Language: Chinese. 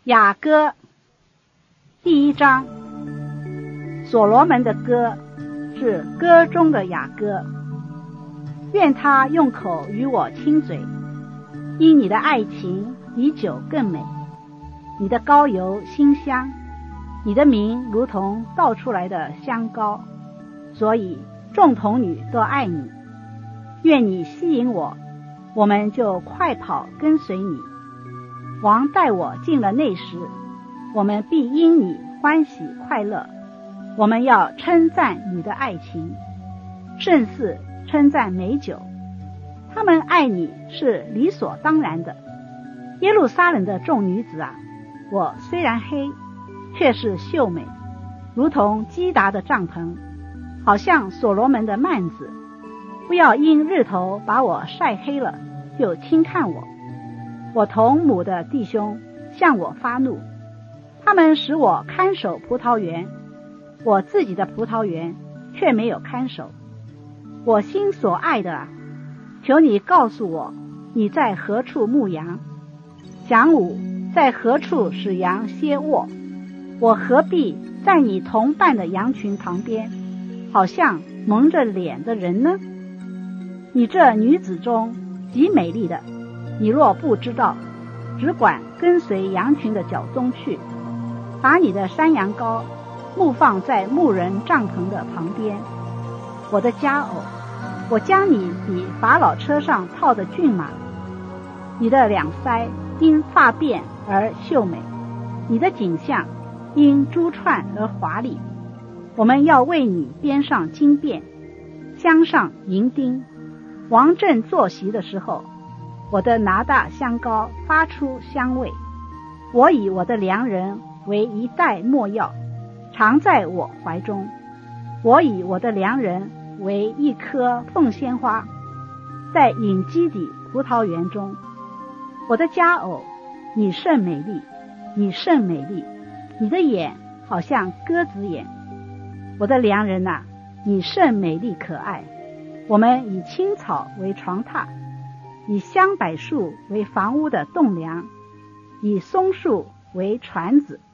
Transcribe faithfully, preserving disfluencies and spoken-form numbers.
雅歌第一章，所罗门的歌是歌中的雅歌。愿他用口与我亲嘴，因你的爱情比酒更美，你的膏油馨香，你的名如同倒出来的香膏，所以众童女都爱你。愿你吸引我，我们就快跑跟随你。王带我进了内室，我们必因你欢喜快乐。我们要称赞你的爱情，胜似称赞美酒。他们爱你是理所当然的。耶路撒冷的众女子啊，我虽然黑，却是秀美，如同基达的帐篷，好像所罗门的幔子。不要因日头把我晒黑了，就轻看我。我同母的弟兄向我发怒，他们使我看守葡萄园，我自己的葡萄园却没有看守。我心所爱的啊，求你告诉我，你在何处牧羊？晌午在何处使羊歇卧？我何必在你同伴的羊群旁边，好像蒙着脸的人呢？你这女子中极美丽的，你若不知道，只管跟随羊群的脚踪去，把你的山羊羔牧放在牧人帐篷的旁边。我的佳偶，我将你比法老车上套的骏马，你的两腮因发辫而秀美，你的颈项因珠串而华丽。我们要为你编上金辫，镶上银钉。王正坐席的时候，我的拿大香膏发出香味。我以我的良人为一袋没药，藏在我怀中。我以我的良人为一颗凤仙花，在隐基底葡萄园中。我的佳偶，你甚美丽，你甚美丽，你的眼好像鸽子眼。我的良人啊，你甚美丽可爱。我们以青草为床榻，以香柏树为房屋的栋梁，以松树为船子。